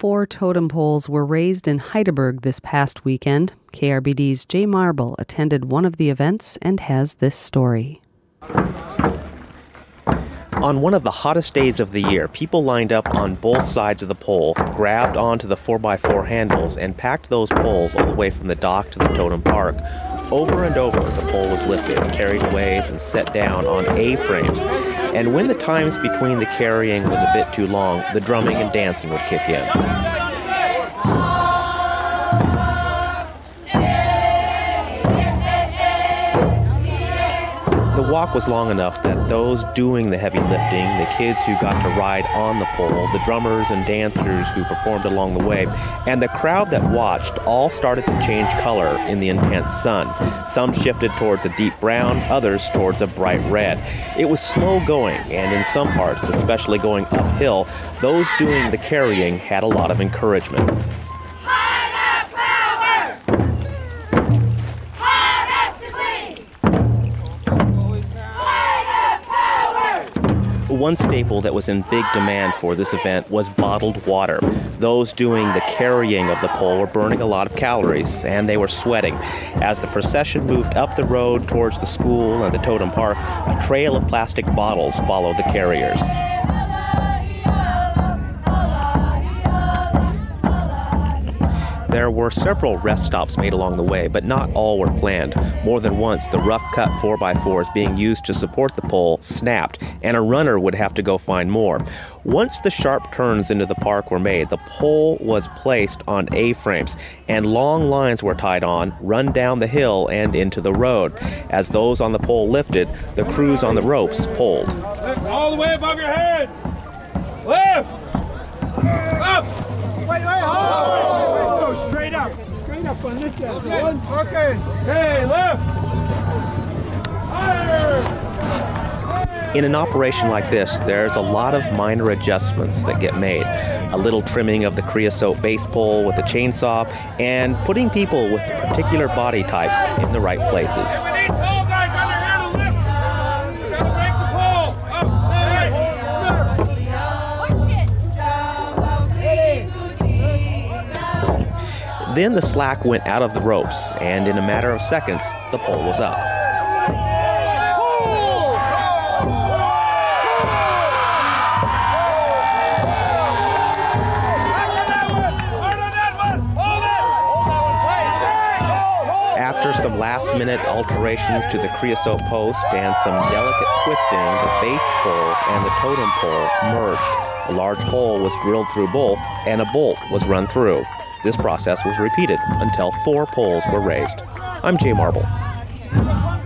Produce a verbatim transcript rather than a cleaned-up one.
four totem poles were raised in Heidelberg this past weekend. K R B D's Jay Marble attended one of the events and has this story. On one of the hottest days of the year, people lined up on both sides of the pole, grabbed onto the four by four handles, and packed those poles all the way from the dock to the totem park. Over and over, the pole was lifted, carried away, and set down on A-frames. And when the times between the carrying was a bit too long, the drumming and dancing would kick in. The walk was long enough that those doing the heavy lifting, the kids who got to ride on the pole, the drummers and dancers who performed along the way, and the crowd that watched all started to change color in the intense sun. Some shifted towards a deep brown, others towards a bright red. It was slow going, and in some parts, especially going uphill, those doing the carrying had a lot of encouragement. One staple that was in big demand for this event was bottled water. Those doing the carrying of the pole were burning a lot of calories, and they were sweating. As the procession moved up the road towards the school and the totem park, a trail of plastic bottles followed the carriers. There were several rest stops made along the way, but not all were planned. More than once, the rough-cut four by fours being used to support the pole snapped, and a runner would have to go find more. Once the sharp turns into the park were made, the pole was placed on A-frames, and long lines were tied on, run down the hill and into the road. As those on the pole lifted, the crews on the ropes pulled. Lift all the way above your head! Lift! Up! Wait, wait, hold! Go straight up. Straight up on this side. Okay. One, okay. Hey, left! Higher! In an operation like this, there's a lot of minor adjustments that get made. A little trimming of the creosote base pole with a chainsaw, and putting people with particular body types in the right places. We need pole guys under here to lift! We gotta break the pole! Up! Hey! Then the slack went out of the ropes, and in a matter of seconds, the pole was up. After some last-minute alterations to the creosote post and some delicate twisting, the base pole and the totem pole merged. A large hole was drilled through both, and a bolt was run through. This process was repeated until four poles were raised. I'm Jay Marble.